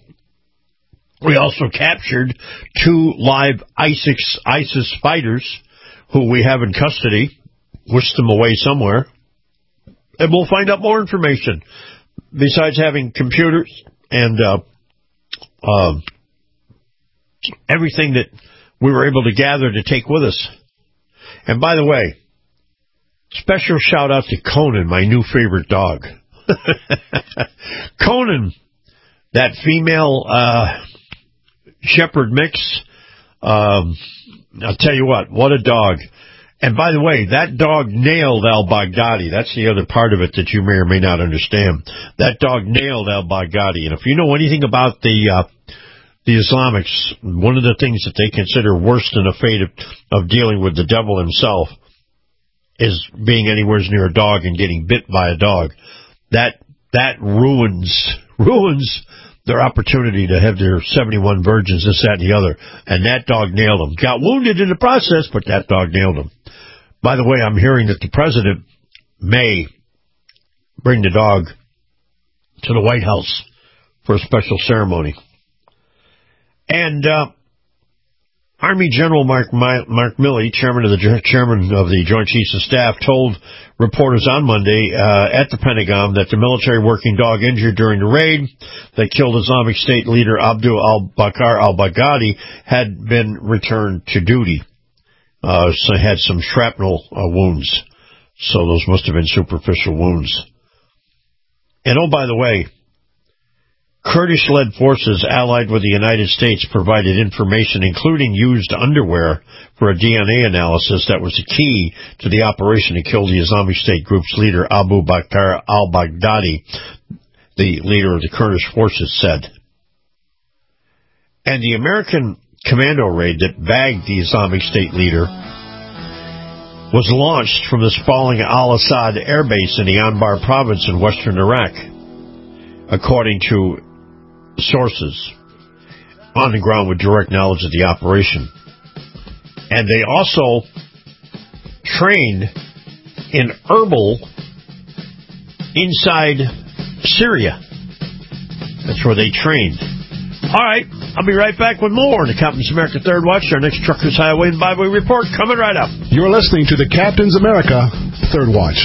We also captured two live ISIS, ISIS fighters who we have in custody, whisked them away somewhere, and we'll find out more information. Besides having computers and uh, uh, everything that we were able to gather to take with us. And by the way, special shout out to Conan, my new favorite dog. Conan, that female uh, shepherd mix, um, I'll tell you what, what a dog. And by the way, that dog nailed al-Baghdadi. That's the other part of it that you may or may not understand. That dog nailed al-Baghdadi. And if you know anything about the uh, the Islamics, one of the things that they consider worse than the fate of, of dealing with the devil himself is being anywhere near a dog and getting bit by a dog. That that ruins ruins their opportunity to have their seventy-one virgins, this, that, and the other. And that dog nailed them. Got wounded in the process, but that dog nailed them. By the way, I'm hearing that the president may bring the dog to the White House for a special ceremony. And uh, Army General Mark Mark Milley, chairman of the chairman of the Joint Chiefs of Staff, told reporters on Monday uh, at the Pentagon that the military working dog injured during the raid that killed Islamic State leader Abdul al-Bakr al-Baghdadi had been returned to duty. Uh, so had some shrapnel uh, wounds, so those must have been superficial wounds. And oh, by the way, Kurdish-led forces allied with the United States provided information, including used underwear, for a D N A analysis that was the key to the operation that killed the Islamic State group's leader, Abu Bakr al-Baghdadi, the leader of the Kurdish forces said. And the American commando raid that bagged the Islamic State leader was launched from the sprawling Al-Assad air base in the Anbar province in western Iraq, according to sources on the ground with direct knowledge of the operation. And they also trained in Erbil inside Syria. That's where they trained. All right, I'll be right back with more on the Captain's America Third Watch. Our next Truckers Highway and Byway Report coming right up. You're listening to the Captain's America Third Watch.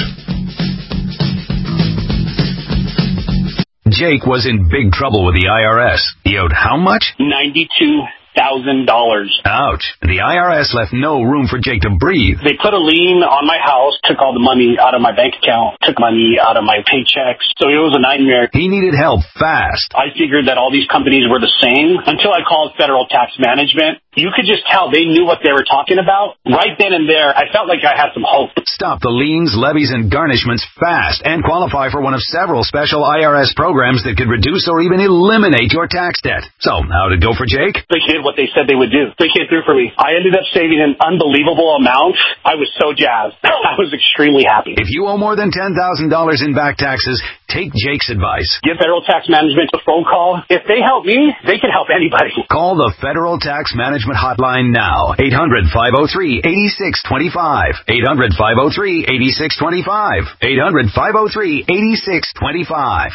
Jake was in big trouble with the I R S. He owed how much? ninety-two thousand dollars. Ouch. The I R S left no room for Jake to breathe. They put a lien on my house, took all the money out of my bank account, took money out of my paychecks. So it was a nightmare. He needed help fast. I figured that all these companies were the same until I called Federal Tax Management. You could just tell they knew what they were talking about. Right then and there, I felt like I had some hope. Stop the liens, levies, and garnishments fast and qualify for one of several special I R S programs that could reduce or even eliminate your tax debt. So, how'd it go for Jake? They did what they said they would do. They came through for me. I ended up saving an unbelievable amount. I was so jazzed. I was extremely happy. If you owe more than ten thousand dollars in back taxes, take Jake's advice. Give Federal Tax Management a phone call. If they help me, they can help anybody. Call the Federal Tax Management Hotline now. eight hundred, five oh three, eight six two five. eight hundred, five oh three, eight six two five. eight hundred, five oh three, eight six two five.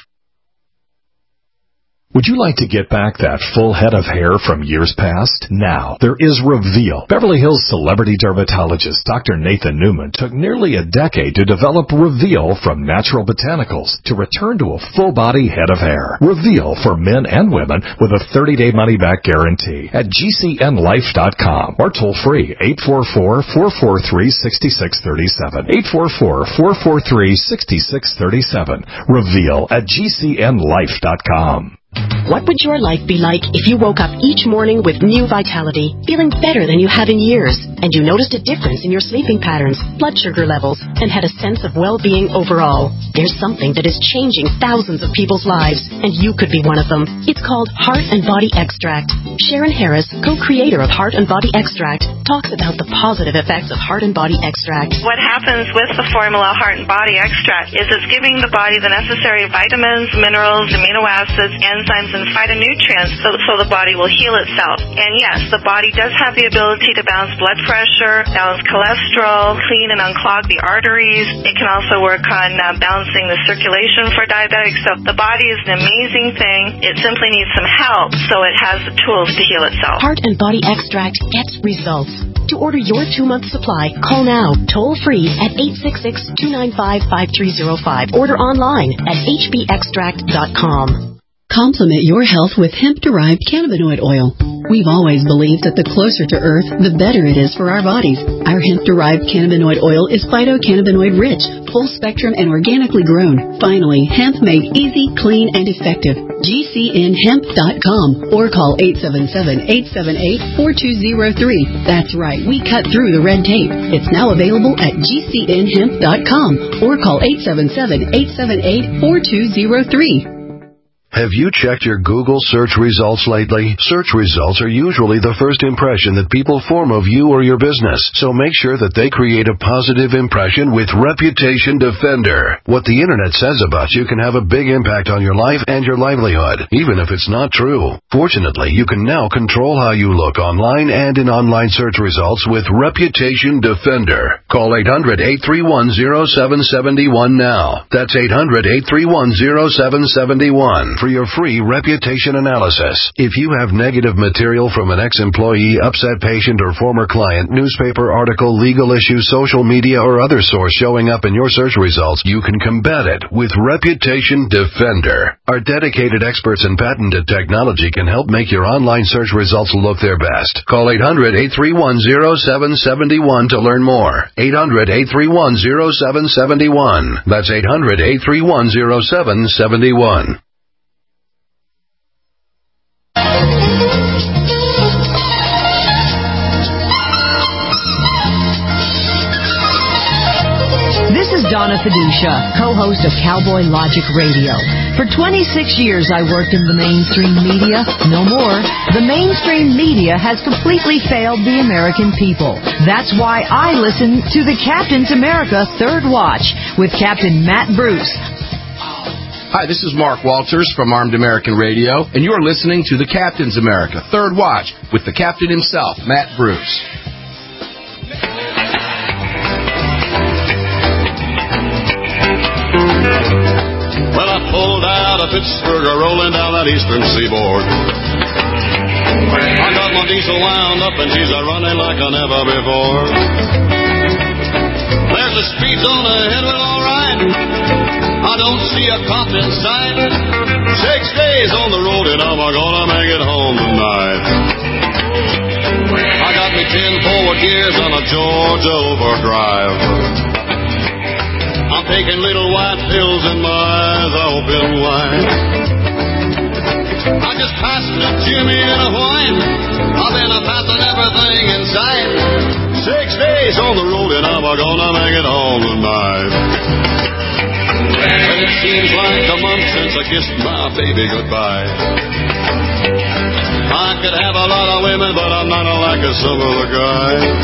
Would you like to get back that full head of hair from years past? Now, there is Reveal. Beverly Hills celebrity dermatologist Doctor Nathan Newman took nearly a decade to develop Reveal from natural botanicals to return to a full-body head of hair. Reveal for men and women with a thirty-day money-back guarantee at G C N life dot com or toll-free eight four four, four four three, six six three seven. eight four four, four four three, six six three seven. Reveal at G C N life dot com. What would your life be like if you woke up each morning with new vitality, feeling better than you have in years, and you noticed a difference in your sleeping patterns, blood sugar levels, and had a sense of well-being overall? There's something that is changing thousands of people's lives, and you could be one of them. It's called Heart and Body Extract. Sharon Harris, co-creator of Heart and Body Extract, talks about the positive effects of Heart and Body Extract. What happens with the formula Heart and Body Extract is it's giving the body the necessary vitamins, minerals, amino acids, enzymes, and phytonutrients so, so the body will heal itself. And yes, the body does have the ability to balance blood pressure, balance cholesterol, clean and unclog the arteries. It can also work on uh, balancing the circulation for diabetics. So the body is an amazing thing. It simply needs some help so it has the tools to heal itself. Heart and Body Extract gets results. To order your two-month supply, call now, toll-free at eight six six, two nine five, five three zero five. Order online at h b extract dot com. Complement your health with hemp-derived cannabinoid oil. We've always believed that the closer to Earth, the better it is for our bodies. Our hemp-derived cannabinoid oil is phytocannabinoid-rich, full-spectrum, and organically grown. Finally, hemp made easy, clean, and effective. G C N hemp dot com or call eight seven seven, eight seven eight, four two zero three. That's right, we cut through the red tape. It's now available at G C N hemp dot com or call eight seven seven, eight seven eight, four two zero three. Have you checked your Google search results lately? Search results are usually the first impression that people form of you or your business, so make sure that they create a positive impression with Reputation Defender. What the internet says about you can have a big impact on your life and your livelihood, even if it's not true. Fortunately, you can now control how you look online and in online search results with Reputation Defender. Call eight hundred, eight three one, zero seven seven one now. That's eight hundred, eight three one, zero seven seven one. For your free reputation analysis. If you have negative material from an ex-employee, upset patient, or former client, newspaper article, legal issue, social media, or other source showing up in your search results, you can combat it with Reputation Defender. Our dedicated experts in patented technology can help make your online search results look their best. Call eight hundred, eight three one, zero seven seven one to learn more. eight hundred, eight three one, zero seven seven one. That's eight hundred, eight three one, zero seven seven one. This is Donna Fiducia, co-host of Cowboy Logic Radio. For twenty-six years I worked in the mainstream media. No more. The mainstream media has completely failed the American people. That's why I listen to the Captain's America Third Watch with Captain Matt Bruce. Hi, this is Mark Walters from Armed American Radio, and you're listening to the Captain's America Third Watch with the captain himself, Matt Bruce. Well, I pulled out of Pittsburgh, rolling down that eastern seaboard. I got my diesel wound up, and she's a-running like I never before. There's a speed zone ahead, well, all right. I don't see a cop in sight. Six days on the road and I'm gonna make it home tonight. gears on a Georgia overdrive. I'm taking little white pills and my eyes are open wide. I just passed a Jimmy and a wine. I've been a passing everything in sight. Six days on the road and I'm gonna make it home tonight. And it seems like a month since I kissed my baby goodbye. I could have a lot of women, but I'm not like some of the guys.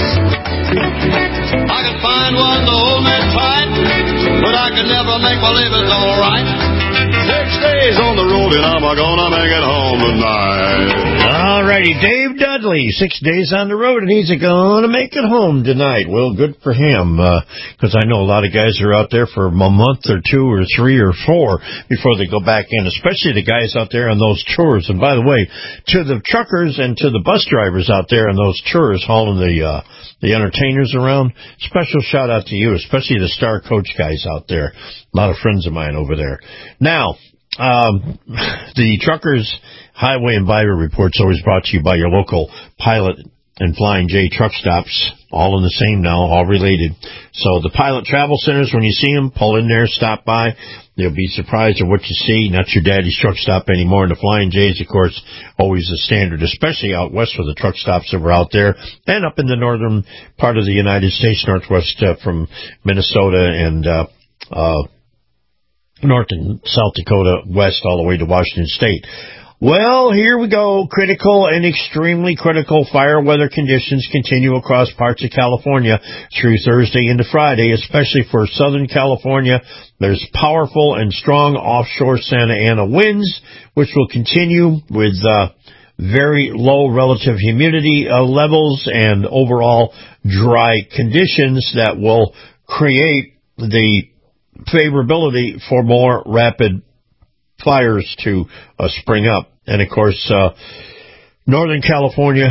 I could find one to hold me tight, but I could never make believe it's alright. Six days on the road and I'm gonna make it home tonight. All righty, Dave Dudley, six days on the road, and he's gonna make it home tonight. Well, good for him, because uh, I know a lot of guys are out there for a month or two or three or four before they go back in, especially the guys out there on those tours. And by the way, to the truckers and to the bus drivers out there on those tours hauling the uh, the entertainers around, special shout out to you, especially the Star Coach guys out there. A lot of friends of mine over there. Now, um, the Truckers Highway and Byway Report's always brought to you by your local Pilot and Flying J truck stops, all in the same now, all related. So the Pilot Travel Centers, when you see them, pull in there, stop by. You'll be surprised at what you see. Not your daddy's truck stop anymore. And the Flying J's, of course, always the standard, especially out west for the truck stops that were out there, and up in the northern part of the United States, northwest uh, from Minnesota and uh, uh, North and South Dakota, west all the way to Washington State. Well, here we go. Critical and extremely critical fire weather conditions continue across parts of California through Thursday into Friday, especially for Southern California. There's powerful and strong offshore Santa Ana winds, which will continue with uh, very low relative humidity uh, levels and overall dry conditions that will create the favorability for more rapid fires to uh, spring up. And, of course, uh, Northern California,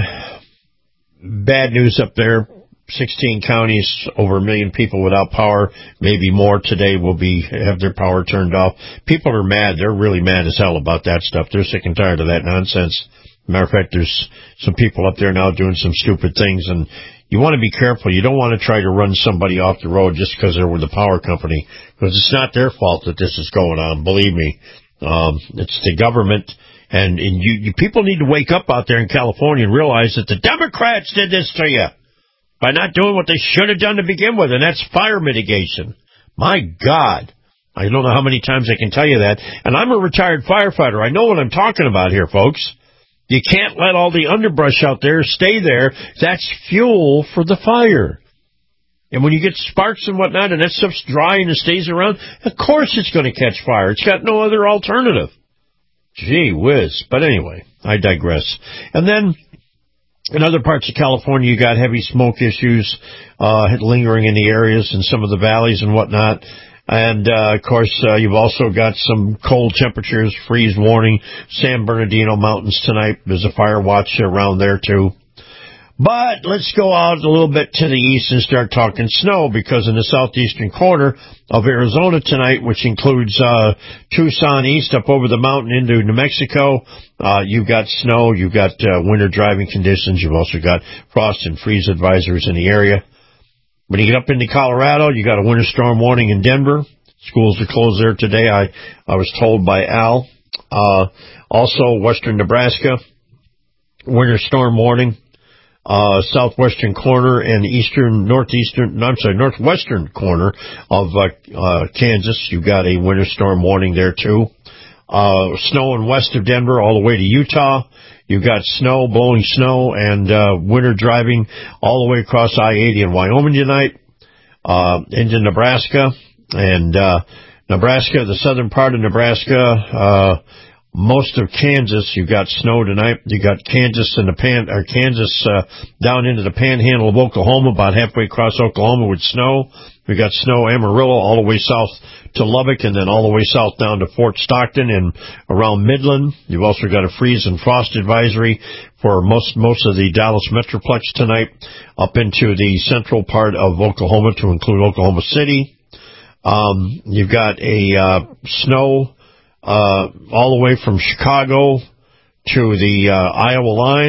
bad news up there. sixteen counties, over a million people without power, maybe more today will be have their power turned off. People are mad. They're really mad as hell about that stuff. They're sick and tired of that nonsense. Matter of fact, there's some people up there now doing some stupid things, and you want to be careful. You don't want to try to run somebody off the road just because they're with the power company, because it's not their fault that this is going on, believe me. Um, it's the government, and, and you, you people need to wake up out there in California and realize that the Democrats did this to you by not doing what they should have done to begin with, and that's fire mitigation. My God. I don't know how many times I can tell you that. And I'm a retired firefighter. I know what I'm talking about here, folks. You can't let all the underbrush out there stay there. That's fuel for the fire. And when you get sparks and whatnot, and that stuff's dry and it stays around, of course it's going to catch fire. It's got no other alternative. Gee whiz. But anyway, I digress. And then in other parts of California, you got heavy smoke issues uh, lingering in the areas and some of the valleys and whatnot. And, uh, of course, uh, you've also got some cold temperatures, freeze warning, San Bernardino Mountains tonight. There's a fire watch around there, too. But let's go out a little bit to the east and start talking snow, because in the southeastern corner of Arizona tonight, which includes uh Tucson east up over the mountain into New Mexico, uh you've got snow, you've got uh, winter driving conditions, you've also got frost and freeze advisories in the area. When you get up into Colorado, you got a winter storm warning in Denver. Schools are closed there today, I, I was told by Al. Uh also, western Nebraska, winter storm warning. Uh, southwestern corner and eastern, northeastern, no, I'm sorry, northwestern corner of, uh, uh, Kansas. You've got a winter storm warning there too. Uh, snowing west of Denver all the way to Utah. You've got snow, blowing snow and, uh, winter driving all the way across I eighty in Wyoming tonight, uh, into Nebraska and, uh, Nebraska, the southern part of Nebraska, uh, most of Kansas, you've got snow tonight. You got Kansas and the pan, or Kansas, uh, down into the panhandle of Oklahoma, about halfway across Oklahoma with snow. We got snow Amarillo all the way south to Lubbock, and then all the way south down to Fort Stockton and around Midland. You've also got a freeze and frost advisory for most, most of the Dallas Metroplex tonight, up into the central part of Oklahoma to include Oklahoma City. Um, you've got a, uh, snow, Uh, all the way from Chicago to the uh, Iowa line,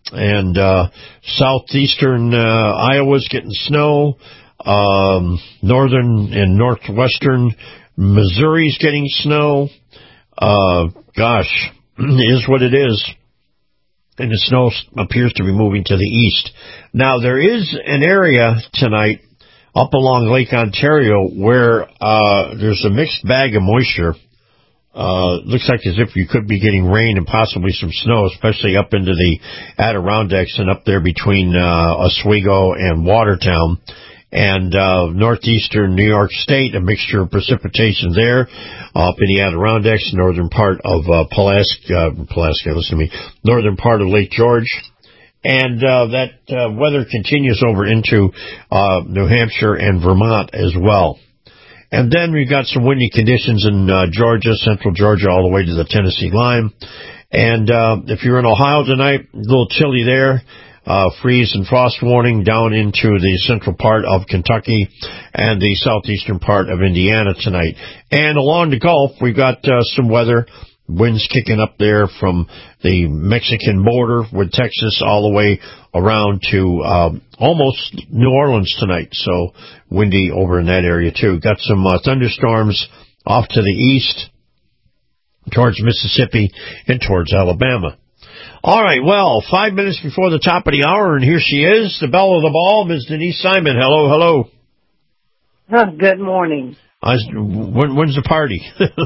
and uh, southeastern uh, Iowa's getting snow. Um, northern and northwestern Missouri's getting snow. Uh, gosh, is what it is. And the snow appears to be moving to the east. Now, there is an area tonight up along Lake Ontario where uh, there's a mixed bag of moisture. Uh, looks like as if you could be getting rain and possibly some snow, especially up into the Adirondacks and up there between uh, Oswego and Watertown. And uh, northeastern New York State, a mixture of precipitation there, uh, up in the Adirondacks, northern part of uh, Pulaski, uh, Pulaski, listen to me, northern part of Lake George. And uh, that uh, weather continues over into uh, New Hampshire and Vermont as well. And then we've got some windy conditions in uh, Georgia, central Georgia, all the way to the Tennessee line. And uh, if you're in Ohio tonight, a little chilly there. Uh, freeze and frost warning down into the central part of Kentucky and the southeastern part of Indiana tonight. And along the Gulf, we've got uh, some weather, winds kicking up there from the Mexican border with Texas all the way around to uh, almost New Orleans tonight. So windy over in that area too. Got some uh, thunderstorms off to the east towards Mississippi and towards Alabama. All right, well, five minutes before the top of the hour, and here she is, the belle of the ball, Miz Denise Simon. Hello, hello. Oh, good morning. I, when, when's the party?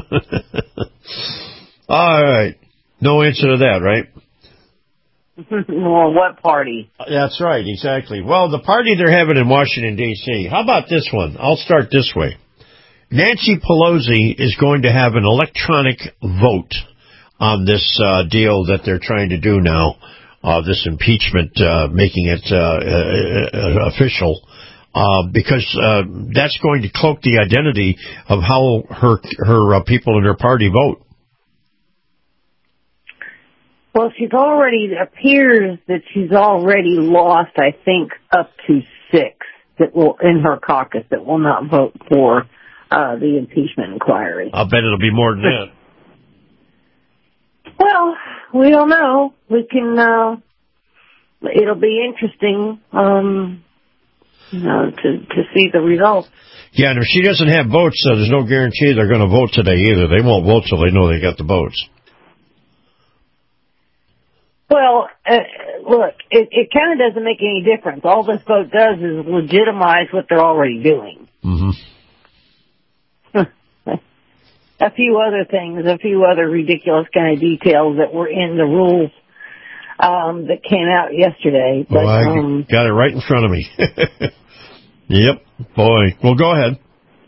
All right. No answer to that, right? Well, what party? That's right, exactly. Well, the party they're having in Washington, D C How about this one? I'll start this way. Nancy Pelosi is going to have an electronic vote on this uh, deal that they're trying to do now, uh, this impeachment, uh, making it uh, uh, official, uh, because uh, that's going to cloak the identity of how her her uh, people in her party vote. Well, she's already, it appears that she's already lost, I think, up to six that will in her caucus that will not vote for uh, the impeachment inquiry. I'll bet it'll be more than that. Well, we don't know. We can, uh, it'll be interesting, um, you know, to, to see the results. Yeah, and if she doesn't have votes, uh, there's no guarantee they're going to vote today either. They won't vote till they know they got the votes. Well, uh, look, it, it kind of doesn't make any difference. All this vote does is legitimize what they're already doing. Mm-hmm. A few other things, a few other ridiculous kind of details that were in the rules um, that came out yesterday. But, well, I um, got it right in front of me. Yep, boy. Well, go ahead.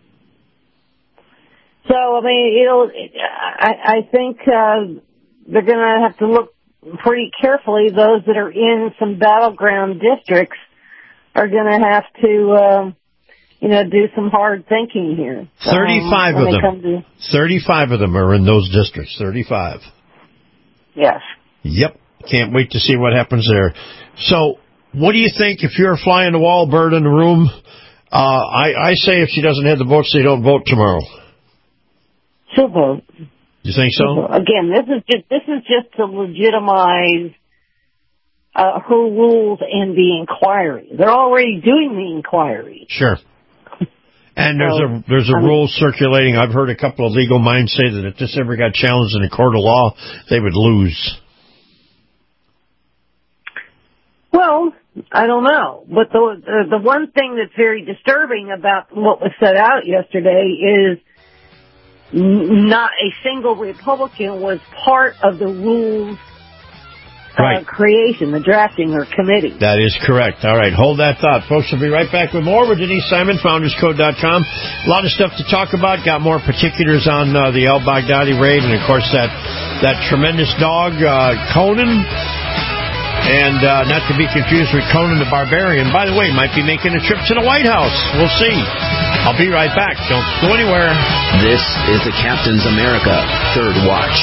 So, I mean, it'll. I, I think uh, they're going to have to look pretty carefully. Those that are in some battleground districts are going to have to. Uh, You know, do some hard thinking here. Thirty-five um, of them. Come to, Thirty-five of them are in those districts. Thirty-five. Yes. Yep. Can't wait to see what happens there. So, what do you think if you're a fly on the wall, bird in the room? Uh, I, I say if she doesn't have the votes, they don't vote tomorrow. She'll vote. You think so? Again, this is just this is just to legitimize uh, her rules and the inquiry. They're already doing the inquiry. Sure. And there's a there's a rule circulating. I've heard a couple of legal minds say that if this ever got challenged in a court of law, they would lose. Well, I don't know. But the, the the one thing that's very disturbing about what was set out yesterday is not a single Republican was part of the rules Right. Uh, creation, the drafting or committee. That is correct. All right, hold that thought. Folks, we'll be right back with more with Denise Simon, founders code dot com. A lot of stuff to talk about. Got more particulars on uh, the al-Baghdadi raid, and, of course, that, that tremendous dog, uh, Conan, and uh, not to be confused with Conan the Barbarian. By the way, might be making a trip to the White House. We'll see. I'll be right back. Don't go anywhere. This is the Captain's America Third Watch.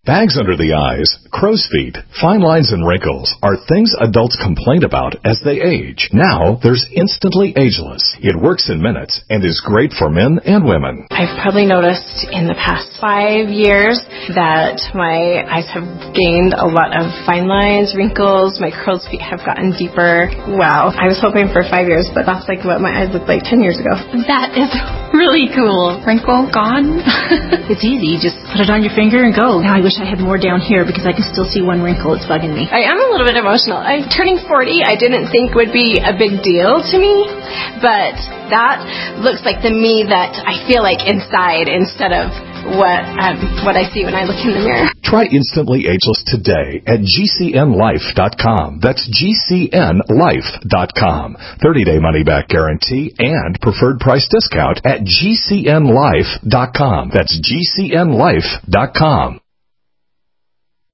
Bags under the eyes, crow's feet, fine lines and wrinkles are things adults complain about as they age. Now, there's Instantly Ageless. It works in minutes and is great for men and women. I've probably noticed in the past five years that my eyes have gained a lot of fine lines, wrinkles, my crow's feet have gotten deeper. Wow. I was hoping for five years, but that's like what my eyes looked like ten years ago. That is really cool. Wrinkle gone. It's easy. You just put it on your finger and go. Now I wish I had more down here because I can still see one wrinkle. It's bugging me. I am a little bit emotional. I'm turning forty. I didn't think would be a big deal to me, but that looks like the me that I feel like inside instead of what um, what I see when I look in the mirror. Try Instantly Ageless today at G C N life dot com. That's G C N life dot com. thirty-day money-back guarantee and preferred price discount at G C N life dot com. That's G C N life dot com.